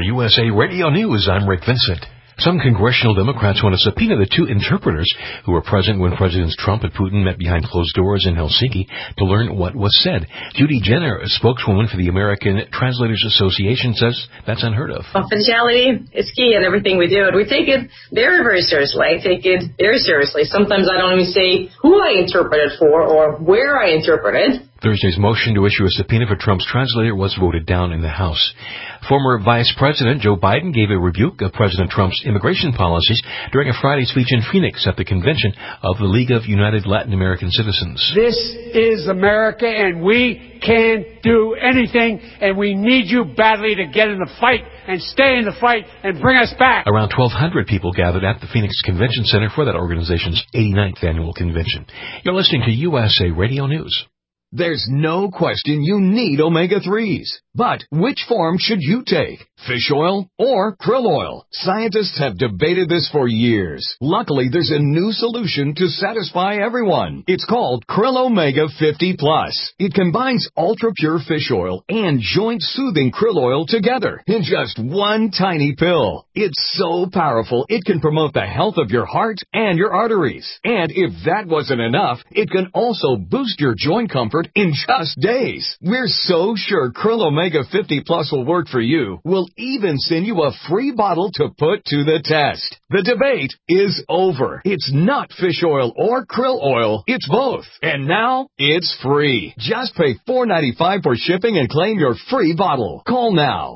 USA Radio News, I'm Rick Vincent. Some congressional Democrats want to subpoena the two interpreters who were present when Presidents Trump and Putin met behind closed doors in Helsinki to learn what was said. Judy Jenner, a spokeswoman for the American Translators Association, says that's unheard of. Confidentiality is key in everything we do, and we take it very, very seriously. I take it very seriously. Sometimes I don't even say who I interpreted for or where I interpreted. Thursday's motion to issue a subpoena for Trump's translator was voted down in the House. Former Vice President Joe Biden gave a rebuke of President Trump's immigration policies during a Friday speech in Phoenix at the convention of the League of United Latin American Citizens. This is America, and we can't do anything, and we need you badly to get in the fight and stay in the fight and bring us back. Around 1,200 people gathered at the Phoenix Convention Center for that organization's 89th annual convention. You're listening to USA Radio News. There's no question you need omega-3s. But which form should you take? Fish oil or krill oil? Scientists have debated this for years. Luckily, there's a new solution to satisfy everyone. It's called Krill Omega 50 Plus. It combines ultra-pure fish oil and joint-soothing krill oil together in just one tiny pill. It's so powerful, it can promote the health of your heart and your arteries. And if that wasn't enough, it can also boost your joint comfort in just days. We're so sure Krill Omega 50 Plus will work for you. We'll even send you a free bottle to put to the test. The debate is over. It's not fish oil or krill oil. It's both. And now it's free. Just pay $4.95 for shipping and claim your free bottle. Call now.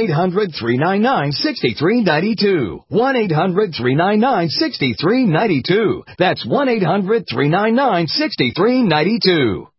1-800-399-6392. 1-800-399-6392. That's 1-800-399-6392.